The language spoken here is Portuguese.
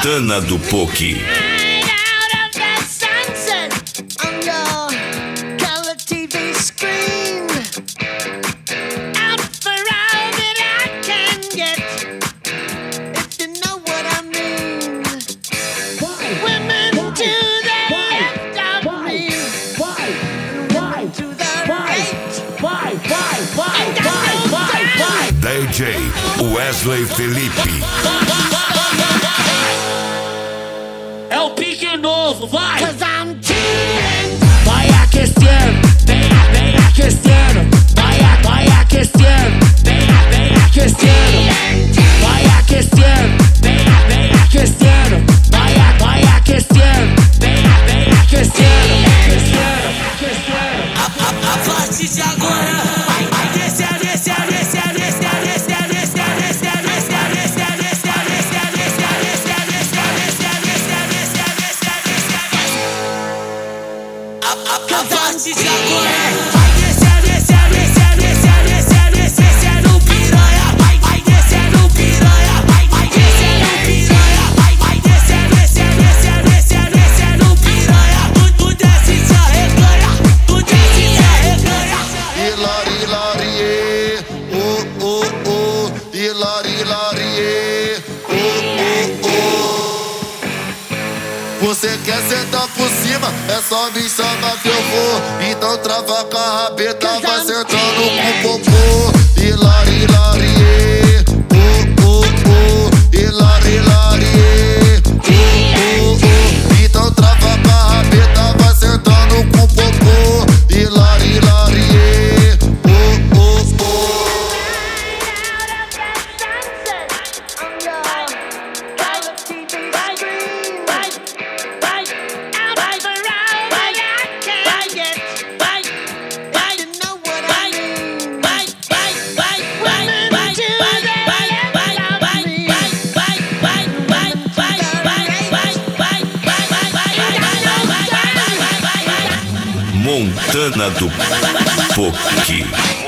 Montana do POC. DJ Wesley Felipe. É o pique novo, vai! Vai aquecendo, vem aquecendo. Vai aquecendo, vem aquecendo. Vai aquecendo, vem aquecendo. Vai aquecendo, vem aquecendo. A partir de agora vai descer, descer, descer, descer, descer, descer, descer, descer, descer, descer, descer, descer, descer, descer, descer, descer, descer, descer. A partir de agora vai descer, descer, descer, descer, descer, descer no piranha. Vai descer no piranha. Vai descer no piranha. Vai descer, descer, descer, descer, descer no piranha. Tu desce e se arreganha. Tu desce e se arreganha. Hilari, larie, oh, oh, oh. Hilari, larie, oh, oh, oh. Você quer sentar por cima? É só me chamar que eu vou. Então trava com a rabeta, vai sentando com o popô. Hilari, larie, oh, oh, oh. Hilari, larie, oh, oh, oh. Então trava com a rabeta, vai sentando com o popô. Hilari, larie, oh, oh, oh. Montana do POC.